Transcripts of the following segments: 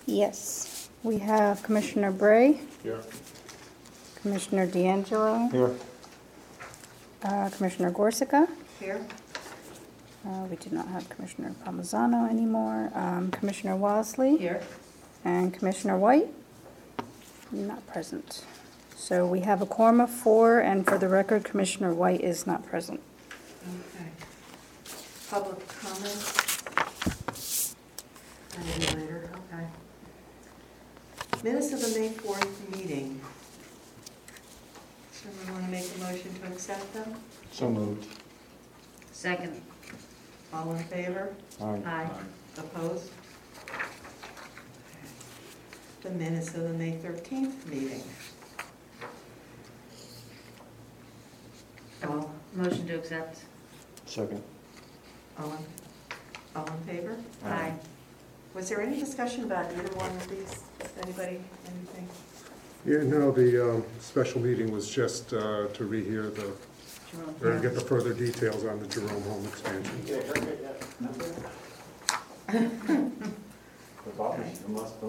Yes, we have Commissioner Bray, Here. Commissioner D'Angelo, Here. Commissioner Gorsica. Here. We do not have Commissioner Palmisano anymore. Commissioner Walsley. Here. And Commissioner White, not present. So we have a quorum of 4, and for the record, Commissioner White is not present. Okay. Public comment? Maybe later, okay. Minutes of the May 4th meeting. Someone want to make a motion to accept them? So moved. Second. All in favor? Aye. Opposed? The minutes of the May 13th meeting. All Motion to accept. Second. in favor? Aye. Was there any discussion about either one of these? Anybody, anything? Yeah, no, the special meeting was just to rehear the, or get the further details on the Jerome Home expansion. All right.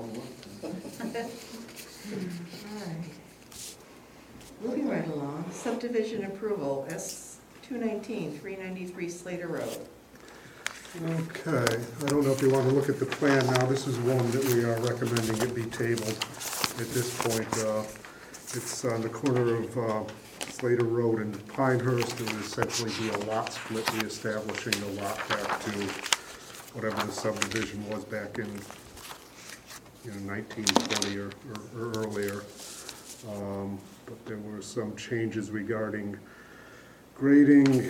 Moving right along, subdivision approval, S-219, 393 Slater Road. Okay, I don't know if you want to look at the plan now. This is one that we are recommending it be tabled at this point. It's on the corner of Slater Road and Pinehurst. It would essentially be a lot split, reestablishing the lot back to whatever the subdivision was back in 1920 or earlier. But there were some changes regarding grading,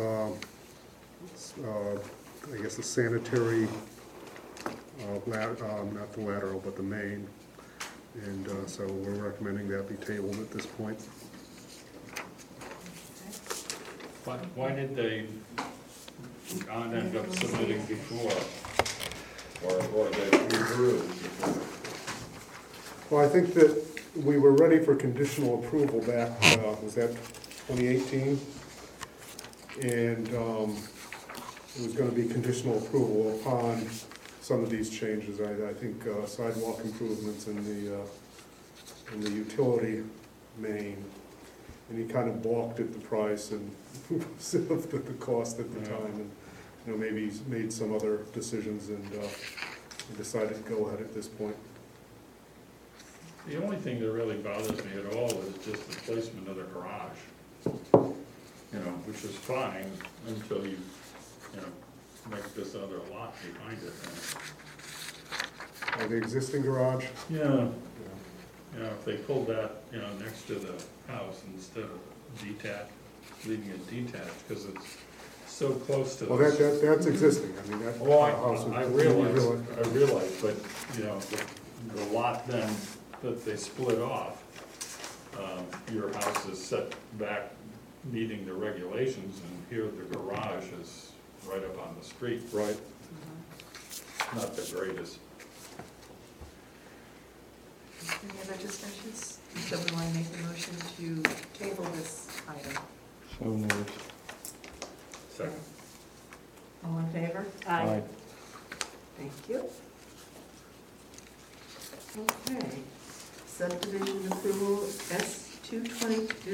I guess the sanitary, not the lateral, but the main. And so we're recommending that be tabled at this point. Why did they not end up submitting before? Or they withdrew? Well, I think that we were ready for conditional approval back, was that 2018? And it was going to be conditional approval upon some of these changes. I think sidewalk improvements in the utility main. And he kind of balked at the price and the cost at the time, and maybe he's made some other decisions and decided to go ahead at this point. The only thing that really bothers me at all is just the placement of the garage. Which is fine until you make this other lot behind it. The existing garage? Yeah. If they pulled that, next to the house instead of detached, leaving it detached, because it's so close to. Well, that's existing. I mean, that house is. I realize, but, the lot then that they split off, your house is set back meeting the regulations, and here the garage is right up on the street. Right. Not the greatest. Any other discussions? Someone want to make a motion to table this item? So moved. Second. All in favor? Aye. Thank you. Okay. Subdivision approval S-222.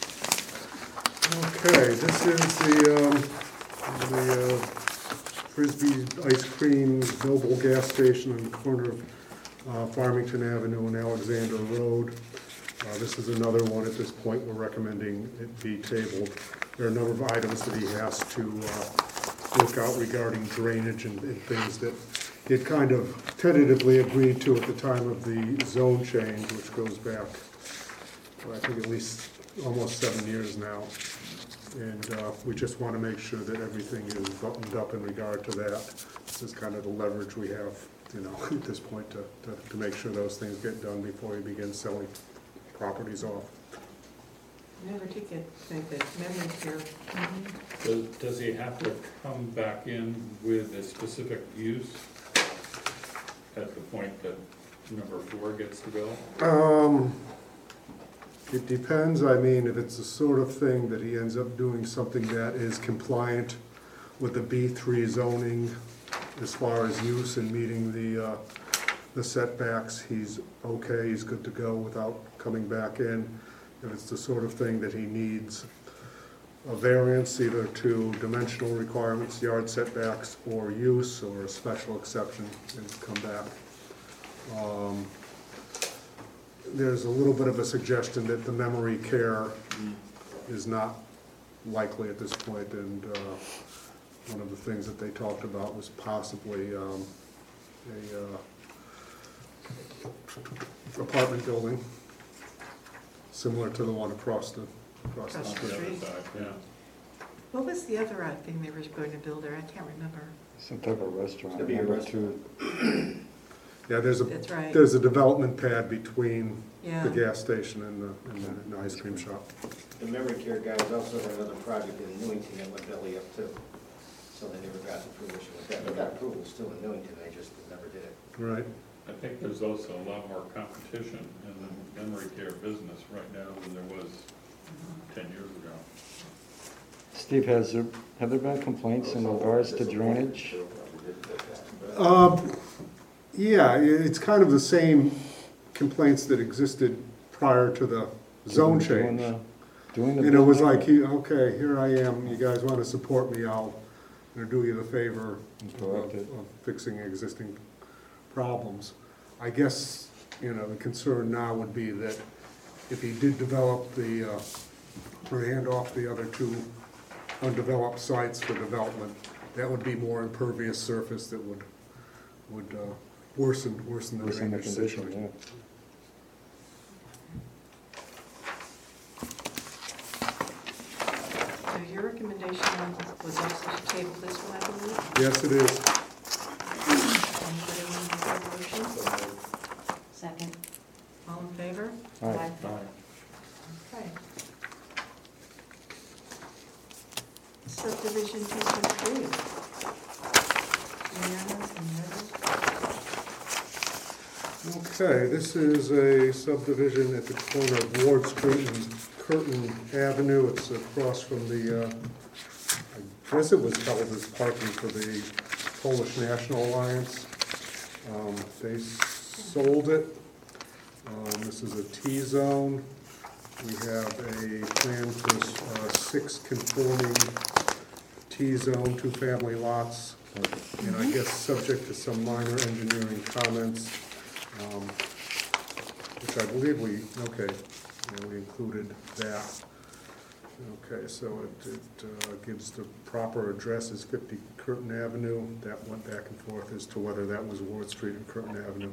Okay, this is the Frisbee Ice Cream Noble gas station on the corner of Farmington Avenue and Alexander Road. This is another one at this point we're recommending it be tabled. There are a number of items that he has to work out regarding drainage and things that he had kind of tentatively agreed to at the time of the zone change, which goes back, I think, at least almost 7 years now. And we just want to make sure that everything is buttoned up in regard to that. This is kind of the leverage we have, at this point to make sure those things get done before we begin selling properties off. Never did make the memory here. Does he have to come back in with a specific use at the point that number 4 gets to go? It depends. I mean, if it's the sort of thing that he ends up doing something that is compliant with the B3 zoning as far as use and meeting the the setbacks, he's okay, he's good to go without coming back in. If it's the sort of thing that he needs a variance either to dimensional requirements, yard setbacks, or use, or a special exception, and come back. There's a little bit of a suggestion that the memory care is not likely at this point, and one of the things that they talked about was possibly a apartment building, similar to the one across the Across the street. The other Street. side, yeah. What was the other odd thing they were going to build there? I can't remember. Some type of restaurant. Could be a number restaurant. two. Yeah, That's right. there's a development pad between Yeah. the gas station and the ice cream shop. The memory care guy was also had another project in Newington that went belly up too. So they never got the fruition with that. But that approval was still in Newington, they just never did it. Right. I think there's also a lot more competition in the memory care business right now than there was 10 years ago. Steve, have there been complaints in regards to drainage? Yeah, it's kind of the same complaints that existed prior to the zone Doing change. Doing the. And it was building? like, okay, here I am, you guys want to support me, I'll do you the favor Correct it. of fixing existing problems. I guess, the concern now would be that if he did develop or hand off the other two undeveloped sites for development, that would be more impervious surface that would worsen the Worsen the drainage condition, situation. yeah. So your recommendation was also to table this one, I believe? Yes, it is. Anybody want to make a motion? Second. All in favor? All right. Okay. Subdivision 2.3. Mariana's and Meadows. Okay, this is a subdivision at the corner of Ward Street and Curtin Avenue. It's across from the, I guess it was held as parking for the Polish National Alliance. They sold it. This is a T-zone. We have a plan for 6 conforming T-zone, 2-family lots. And I guess subject to some minor engineering comments, which I believe we included that. Okay, so it gives the proper address as 50 Curtin Avenue. That went back and forth as to whether that was Ward Street or Curtin Avenue.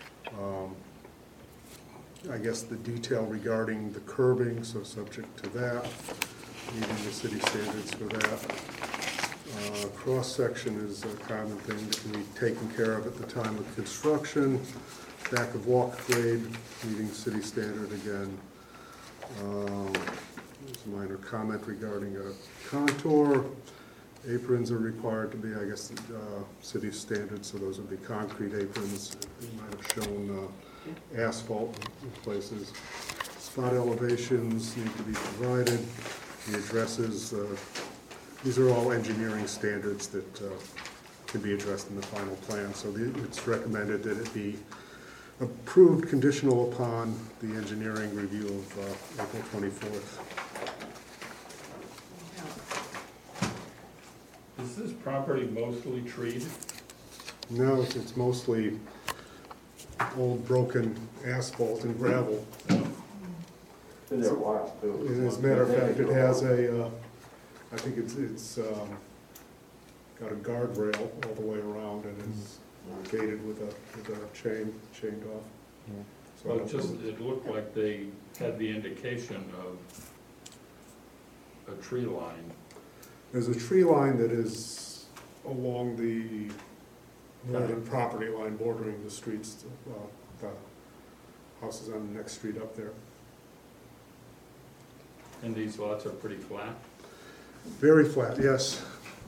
I guess the detail regarding the curbing, so subject to that, meeting the city standards for that. Cross-section is a common thing that can be taken care of at the time of construction. Back of walk grade, meeting city standard again. There's a minor comment regarding a contour. Aprons are required to be, I guess, city standards, so those would be concrete aprons. They might have shown asphalt in places. Spot elevations need to be provided. The addresses, these are all engineering standards that can be addressed in the final plan. So it's recommended that it be approved conditional upon the engineering review of April 24th. Is this property mostly treed? No, it's mostly old broken asphalt and gravel. Been there a while too. And as a matter of fact, it has I think it's got a guardrail all the way around and is gated with a chained off. Yeah. So Well, it looked like they had the indication of a tree line. there's a tree line that is along the northern property line bordering the streets, the houses on the next street up there. And these lots are pretty flat. Very flat, yes.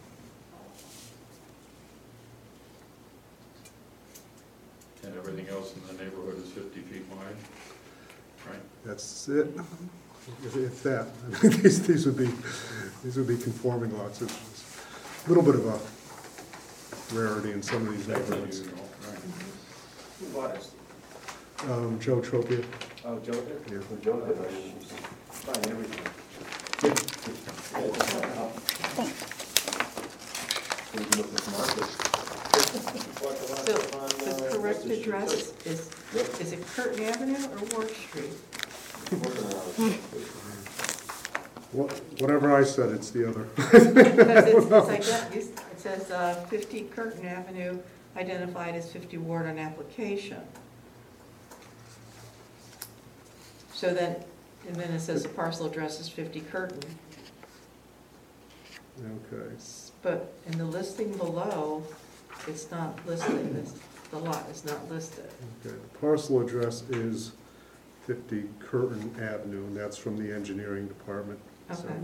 And everything else in the neighborhood is 50 feet wide, right? That's it. If that, these would be conforming lots. It's a little bit of a rarity in some of these That's neighborhoods. unusual, right? abutters? Joe Tropia. Oh, Joe did? Yeah. Joe did. Fine, everything. So the correct address is it Curtin Avenue or Ward Street? Whatever I said, it's the other. Because it's like that, it says 50 Curtin Avenue, identified as 50 Ward on application. So then, and then it says the parcel address is 50 Curtin, Okay. but in the listing below, it's not listed, the lot is not listed. Okay, the parcel address is 50 Curtin Avenue, and that's from the engineering department. So, Okay.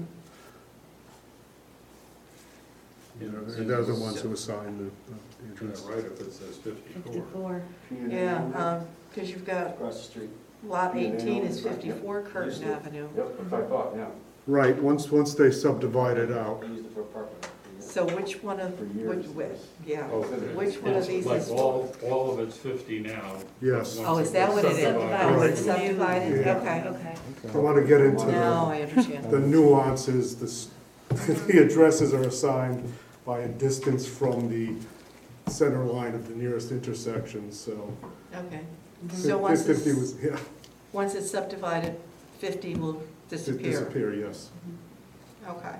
They're the ones who assign the Isn't address. it right if it says 54? 54. Yeah, because you've got Across the street. lot 18 is 54 Curtin Avenue. Yep, that's what I thought, yeah. Right, once they subdivide it out. I used it for a parking lot. So which one of, For years. yeah, Oh, which one of it's these like is? all of it's 50 now. Yes. Oh, is that what it is? Subdivided. Oh, it's Right. subdivided, Yeah. okay. Okay. I want to get into Now I understand. the nuances, the addresses are assigned by a distance from the center line of the nearest intersection, so. Okay. So once 50 it's, was, yeah, once it's subdivided, 50 will disappear? disappear, yes. Okay.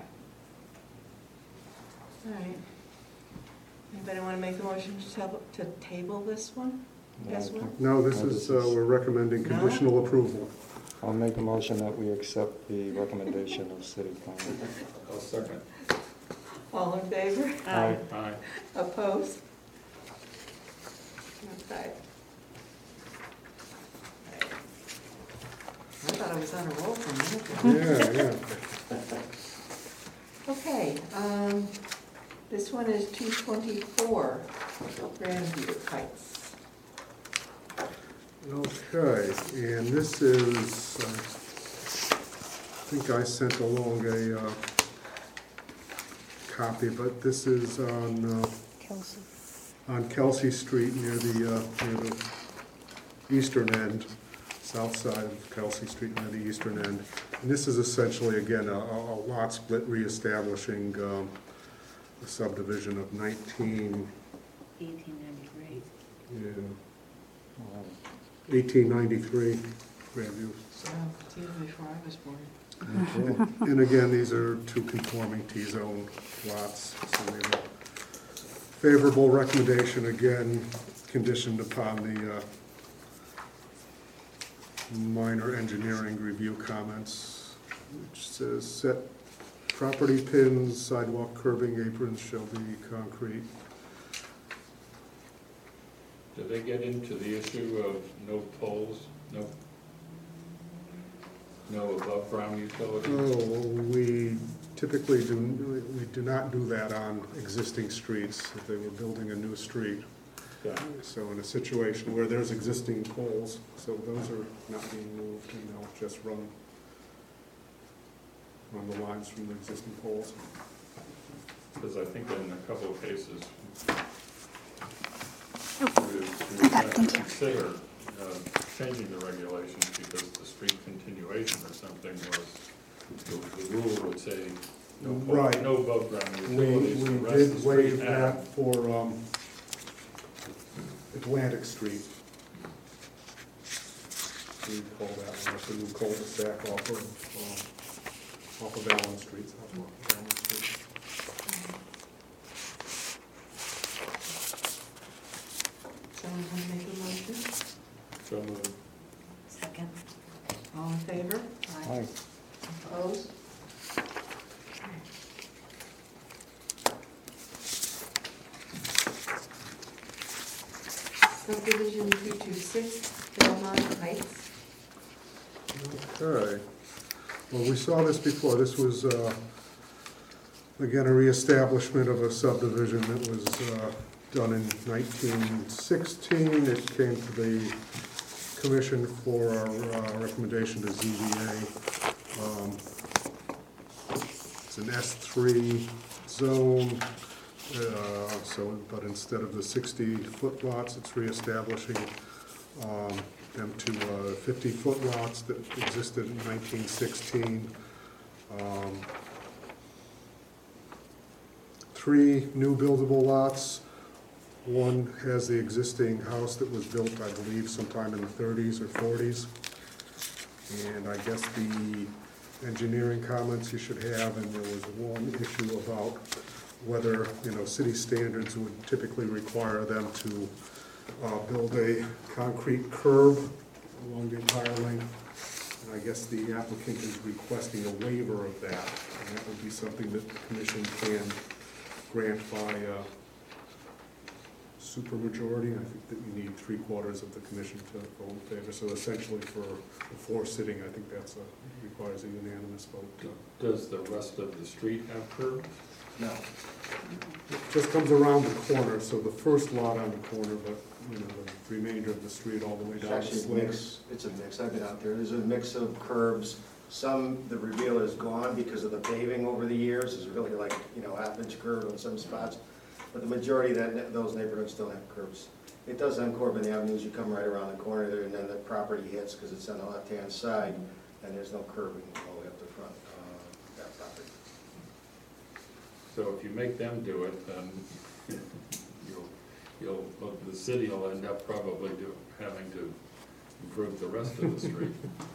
All right. Anybody want to make a motion to table this one? This one? No, this is, we're recommending No? conditional approval. I'll make a motion that we accept the recommendation of city planner. I'll second. All in favor? Aye. Aye. Opposed? Okay. I thought I was on a roll for a minute there. Yeah, yeah. Okay, this one is 224 Grandview Heights. Okay, and this is, I think I sent along a copy, but this is Kelsey. on Kelsey Street near the eastern end, south side of Kelsey Street near the eastern end. And this is essentially, again, a lot split reestablishing a subdivision of 1893. yeah, 1893 Grandview. So, it's even before I was born. Okay. And again, these are two conforming T-zone lots, so we have a favorable recommendation, again, conditioned upon the minor engineering review comments, which says, set property pins, sidewalk curbing aprons shall be concrete. Did they get into the issue of no poles, no above ground utilities? Oh, we typically do not do that on existing streets, if they were building a new street. Yeah. So in a situation where there's existing poles, so those are not being moved, and they'll just run the lines from the existing poles. Because I think in a couple of cases, we I got it, thank you. consider changing the regulations because the street continuation or something was, the rule would say no pole, Right. no above ground We utilities. the rest of did the waive street that had. for Atlantic Street. We call that one, that's a new cul-de-sac off of Allen Street, south of Allen Street. Someone want to make a motion? So moved. Second. All in favor? Aye. Opposed? Subdivision 226 Belmont Heights. Okay. Well, we saw this before. This was, again, a reestablishment of a subdivision that was done in 1916. It came to the commission for our recommendation to ZBA. It's an S3 zone, but instead of the 60-foot lots, it's reestablishing them to 50-foot lots that existed in 1916. 3 new buildable lots. One has the existing house that was built, I believe, sometime in the 30s or 40s. And I guess the engineering comments you should have, and there was one issue about whether, city standards would typically require them to build a concrete curb along the entire length. And I guess the applicant is requesting a waiver of that. And that would be something that the commission can grant by supermajority. I think that you need 3/4 of the commission to vote in favor. So essentially for the 4 sitting, I think that's requires a unanimous vote. Does the rest of the street have curbs? No. It just comes around the corner, so the first lot on the corner, but, the remainder of the street all the way It's down to actually a Slater. mix, it's a mix, I've been out there, there's a mix of curbs. Some, the reveal is gone because of the paving over the years, it's really like, half-inch curb on some spots. But the majority of those neighborhoods don't have curbs. It does on Corbin Avenue, as you come right around the corner there, and then the property hits, because it's on the left-hand side, and there's no curbing all the way up the front, that property. So if you make them do it, then the city will end up probably having to improve the rest of the street.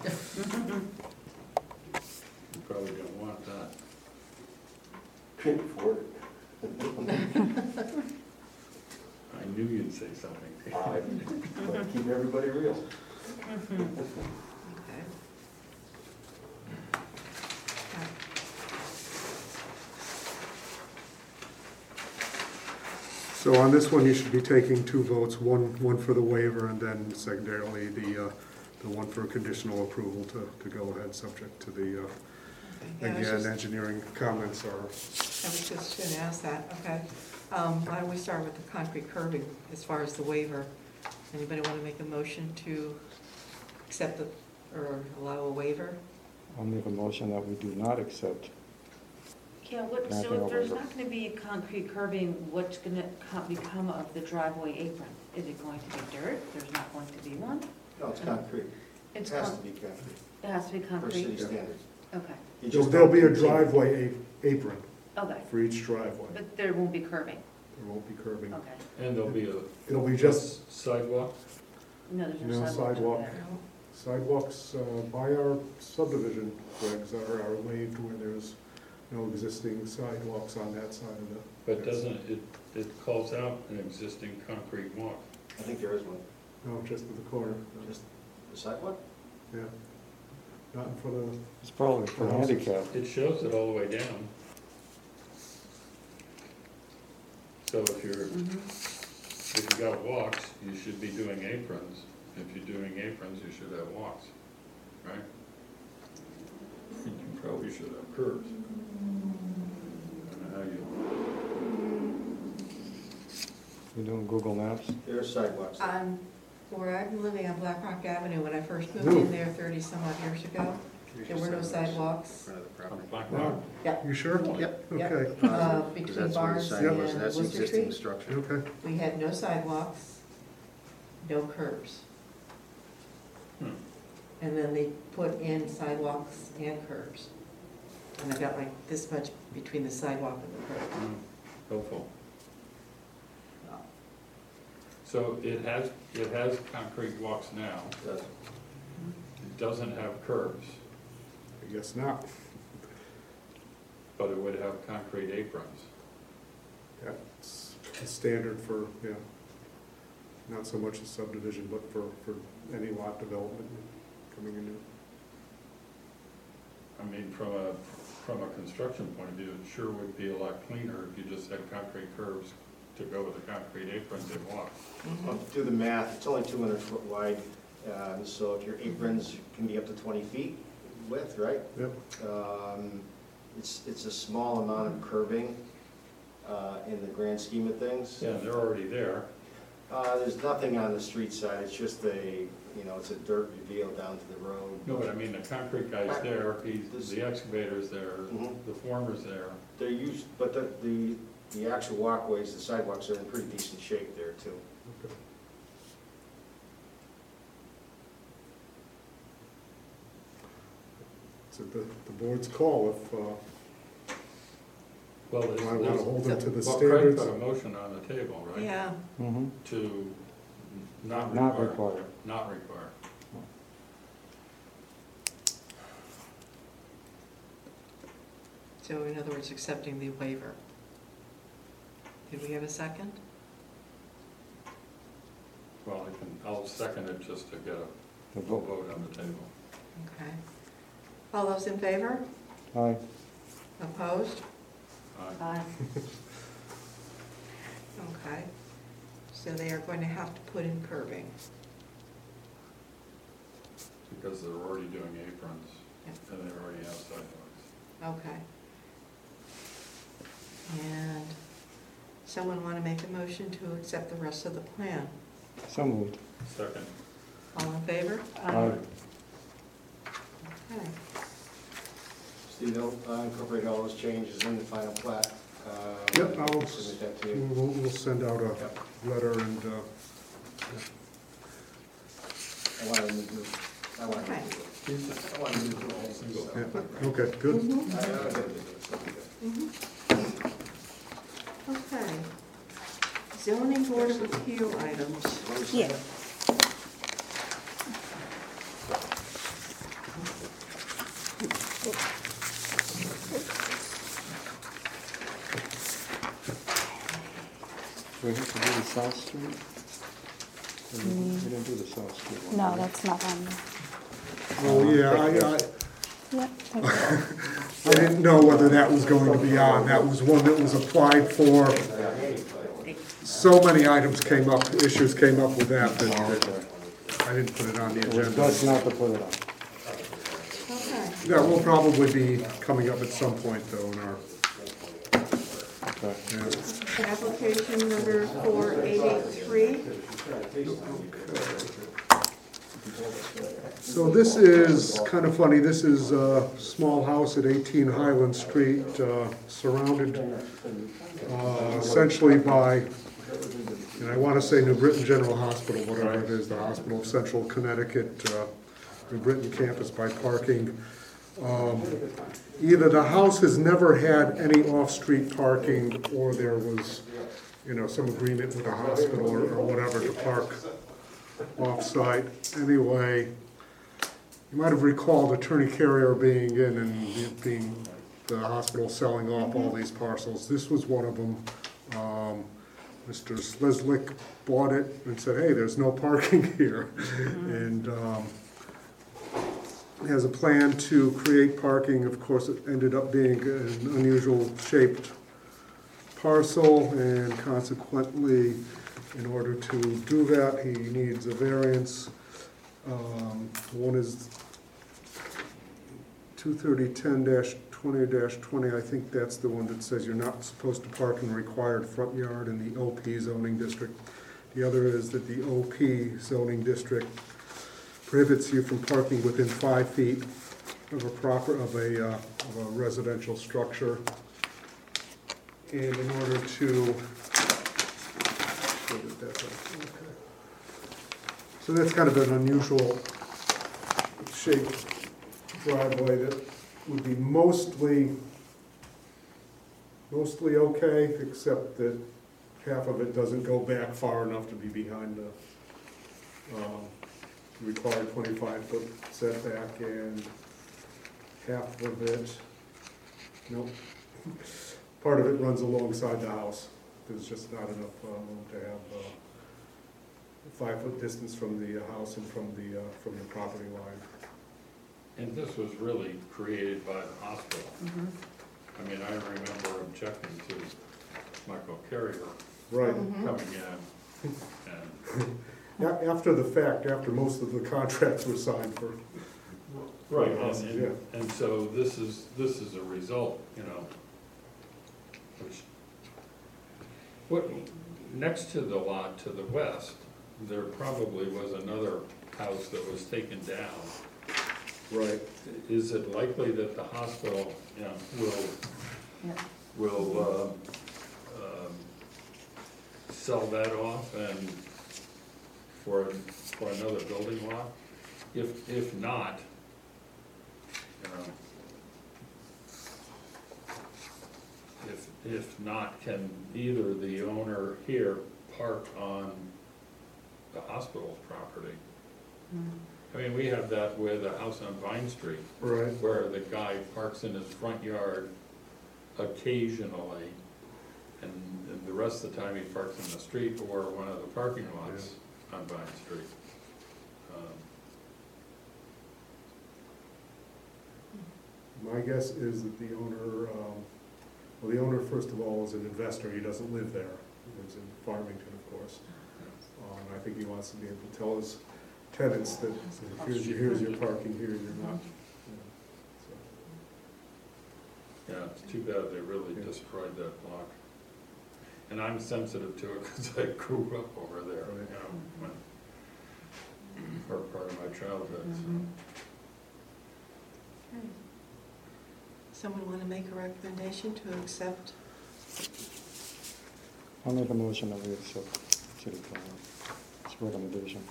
You probably don't want that. Can't afford it. I knew you'd say something. But keep everybody real. Okay. So on this one, you should be taking 2 votes, one for the waiver, and then secondarily the one for conditional approval to go ahead, subject to the, again, engineering comments are. I was just going to ask that, okay. Why don't we start with the concrete curbing as far as the waiver? Anybody want to make a motion to accept or allow a waiver? I'll make a motion that we do not accept. Yeah, Nothing so if there's over. not gonna be concrete curbing, what's gonna become of the driveway apron? Is it going to be dirt? There's not going to be one? No, it's concrete. It It's has to con- be concrete, It has to be for city concrete? standards. Okay, You just There'll be a don't continue. driveway apron okay, for each driveway. but there won't be curbing, There won't be curbing. okay. And there'll be It'll be just sidewalk? No, there's No no sidewalk sidewalk. up there. sidewalks by our subdivision regs are waived where there's no existing sidewalks on that side of the. But doesn't it calls out an existing concrete walk? I think there is one. No, just at the corner, Just the sidewalk? yeah. Not in front of, It's probably for handicap. It shows it all the way down. So if you got walks, you should be doing aprons. If you're doing aprons, you should have walks, right? You probably should have curbs. I don't know how you, You doing Google Maps? There are sidewalks. Where I'm living on Black Rock Avenue, when I first moved in there 30-some odd years ago, there were no In sidewalks. front of the on property. Black wow, Rock. Yep, you sure? Yep. yep. Okay, Because Between that's where the Barnes sign was, and that's the Worcester existing Street, structure. okay. we had no sidewalks, no curbs. Hmm. And then they put in sidewalks and curbs. And I got like this much between the sidewalk and the curb. Helpful. So it has concrete walks now. Does. It doesn't have curbs, I guess not. but it would have concrete aprons. That's a standard for, yeah, not so much a subdivision, but for any lot development coming in. I mean, from a construction point of view, it sure would be a lot cleaner if you just had concrete curbs to go with the concrete aprons and walk. Well, do the math, it's only 200 foot wide, so if your aprons can be up to 20 feet width, right? Yep. It's a small amount of curbing in the grand scheme of things. Yeah, they're already there. There's nothing on the street side, it's just it's a dirt reveal down to the road. No, but I mean, the concrete guy's there, the excavator's there, Mhm. the former's there. They're used, but the actual walkways, the sidewalks are in pretty decent shape there too. Okay. at the board's call if Well, I want to there's, hold them to the well, Craig standards. put a motion on the table, right? Yeah, Mm-hmm. To not Not require. required. Not require. so in other words, accepting the waiver. Did we have a second? Well, I'll second it just to get The a vote. vote on the table. Okay. All those in favor? Aye. Opposed? Aye. Okay. So they are going to have to put in curbing. Because they're already doing aprons Yep. and they already have sidewalks. Okay. And someone want to make a motion to accept the rest of the plan? So moved. Second. All in favor? Aye. Okay. Steve, I'll incorporate all those changes in the final plat. Yep, I'll Submit that to you. We'll send out a Yep. letter and, I want to do, I want to Okay. do it. I want to do the whole thing. Single. yeah, okay, good. I gotta do it. Okay. Zoning Board of Appeal items. Yeah. Do we have to do the South Street? We didn't do the South Street one. No, did we? that's not on there. Oh, yeah, Yep. I didn't know whether that was going to be on. That was one that was applied for. So many items came up, issues came up with that, Oh, that okay. I didn't put it on the It was agenda. best not to put it on. Okay. That will probably be coming up at some point, though, in our, Okay. yeah. Application number 4883. So this is kind of funny, this is a small house at 18 Highland Street, surrounded essentially by, and I want to say New Britain General Hospital, whatever it is, the Hospital of Central Connecticut, New Britain campus by parking. Either the house has never had any off-street parking, or there was, some agreement with the hospital or whatever to park off-site. Anyway, you might have recalled Attorney Carrier being in and it being the hospital selling off all these parcels. This was one of them. Mr. Slizlik bought it and said, hey, there's no parking here. And has a plan to create parking. Of course, it ended up being an unusual shaped parcel, and consequently, in order to do that, he needs a variance. One is 23010-20-20, I think that's the one that says you're not supposed to park in the required front yard in the OP zoning district. The other is that the OP zoning district prohibits you from parking within 5 feet of a residential structure. And in order to, so that's kind of an unusual shaped driveway that would be mostly okay, except that half of it doesn't go back far enough to be behind the required 25-foot setback, and half of it, nope. Part of it runs alongside the house. There's just not enough room to have a 5-foot distance from the house and from the property line. And this was really created by the hospital. I mean, I remember objecting to Michael Carrier Right. coming in and. After the fact, after most of the contracts were signed for. Right, Yeah. and so this is a result, which, next to the lot to the west, there probably was another house that was taken down. Right. Is it likely that the hospital, will sell that off and for another building lot? If not, if not, can either the owner here park on the hospital's property? I mean, we have that with a house on Vine Street, Right. where the guy parks in his front yard occasionally, and the rest of the time he parks in the street or one of the parking lots on Vine Street. My guess is that the owner, well, the owner, first of all, is an investor, he doesn't live there, he lives in Farmington, of course. I think he wants to be able to tell his tenants that here's your parking, here you're not. Yeah, it's too bad they really destroyed that block. And I'm sensitive to it because I grew up over there, you know, for part of my childhood, so. Okay. Someone want to make a recommendation to accept? I'll make a motion that we accept city planner's recommendation.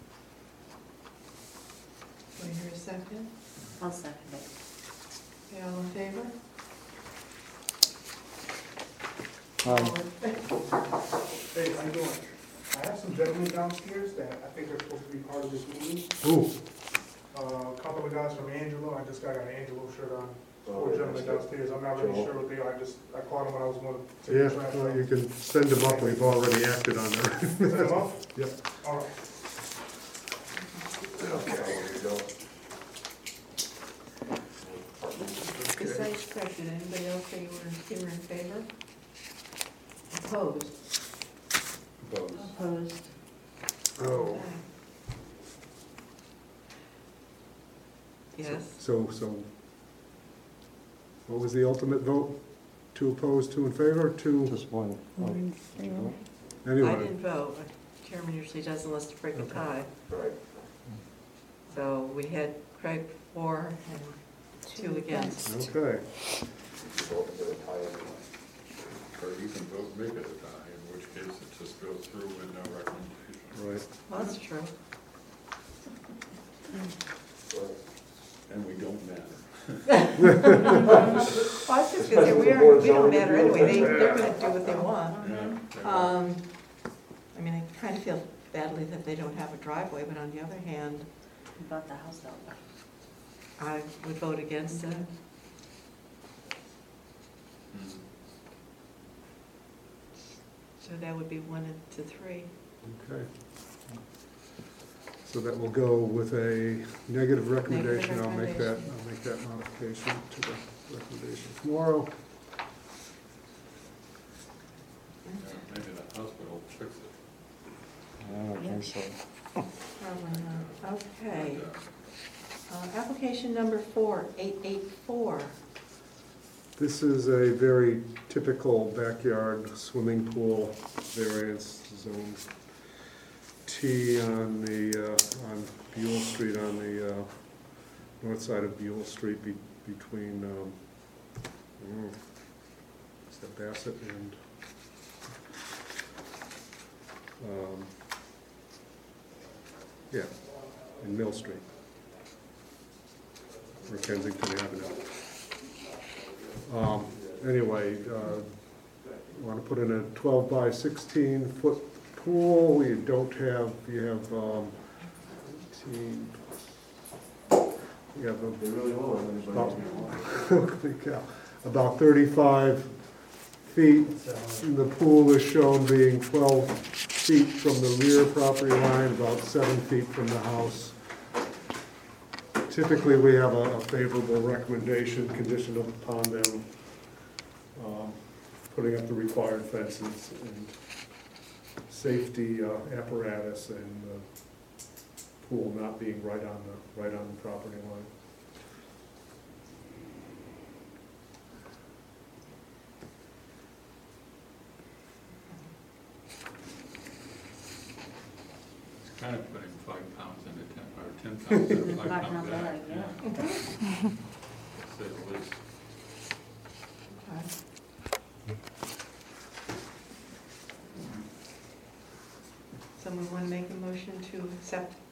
Do I hear a second? I'll second it. Okay, all in favor? Hey, how you doing? I have some gentlemen downstairs that I think are supposed to be part of this meeting. Ooh, A couple of guys from Angelo, I just got an Angelo shirt on. Four gentlemen downstairs, I'm not really sure what they are, I caught them when I was going to yeah, take the trash. well, you can send them up, we've already acted on that. Send them up? Yep. All right. Besides question, anybody else say you were in favor? Opposed? Opposed. Opposed. Oh, Okay. Yes, so, what was the ultimate vote? Two opposed, two in favor, two, Just one. I anyway? didn't vote, chairman usually does unless to break a Okay. tie. Right. So we had Craig for and two against. Okay, Or you can vote, make it a tie, in which case it just goes through with no recommendation. right. Well, that's true. And we don't matter. Well, I was just gonna say, we don't matter anyway, they're gonna do what they want. Yeah. I mean, I kind of feel badly that they don't have a driveway, but on the other hand, We bought the house that way. I would vote against it. Mhm. So that would be 1 to 3. Okay. So that will go with a negative recommendation. I'll make that modification to the recommendation tomorrow. Yeah, maybe the hospital will fix it. I don't think so. Probably not. Okay. Application number 4884. This is a very typical backyard swimming pool variance, zone T on on Buell Street, on the north side of Buell Street between, is that Bassett and, yeah, in Mill Street, or Kensington Avenue. Anyway, want to put in a 12 by 16 foot pool. You don't have, you have, 18, you have They really will, about, holy cow, about 35 feet. The pool is shown being 12 feet from the rear property line, about 7 feet from the house. Typically, we have a favorable recommendation conditioned upon them putting up the required fences and safety apparatus, and the pool not being right on the property line. It's kind of putting 5 pounds into 10, or 10 pounds into 5 pound bag, yeah. To say the least. Okay. Someone want to make a motion to accept